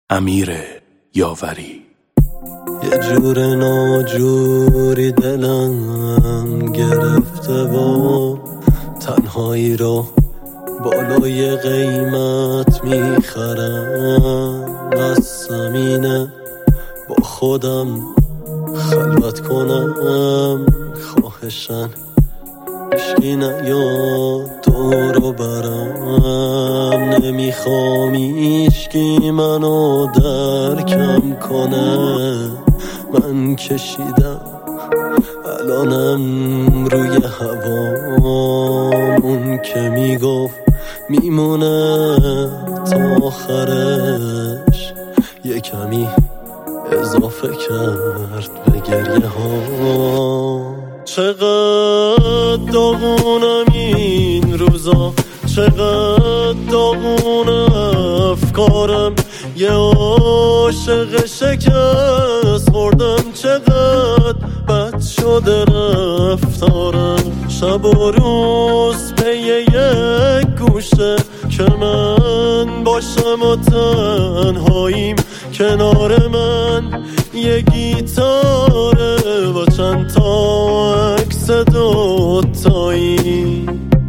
امیر یاوری. یه جور ناجوری دلم گرفته و تنهایی رو بالای قیمت میخرم. قصدم اینه با خودم خلوت کنم، خواهشن هیچکی نیاد دورو برم. نمیخوام هیچکی منو درکم کنه، من کشیدم الانم روی هوام. اون که میگفت میمونه تا آخرش یه کمی اضافه کرد به گریه ها. چقدر داغونم این روزا، چقدر داغون افکارم. یه عاشق شکست خوردم، چقدر بد شده رفتارم. شب و روز پی یک گوشه که من باشم و تنهاییم. کنار من یه گیتاره با چند تا عکس دوتایی.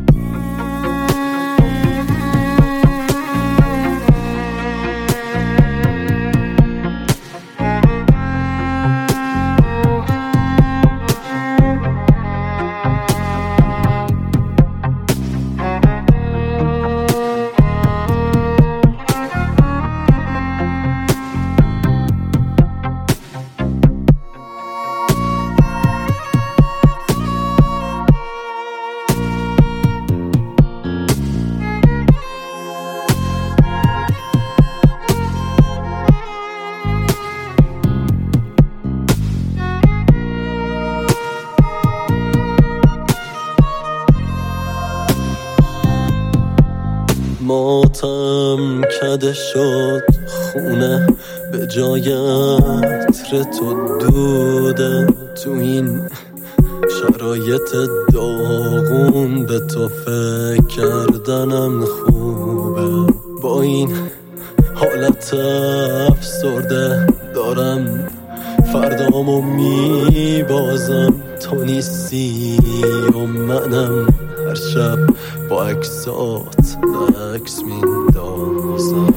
ماتم کده شد خونه به جای عطر تو دوده. تو این شرایط داغون به تو فکر کردنم خوبه. با این حالت افسرده دارم فردامو میبازم. تو نیستی و منم هر شب با عکسات عکس میندازم.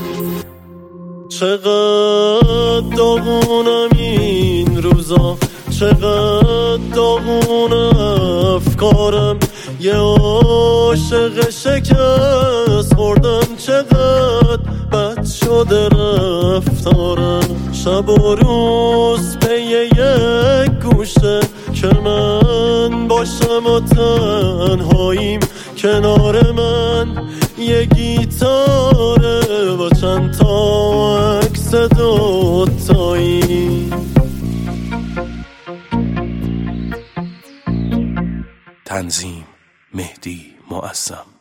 چقدر داغونم این روزا، چقدر داغون افکارم. یه عاشق شکست خوردم، چقدر بد شده رفتارم. شب و روز پی یک گوشه که من باشم و تنهاییم. کنار من یه گیتاره با چند تا عکس دوتایی. تنظیم مهدی معظم.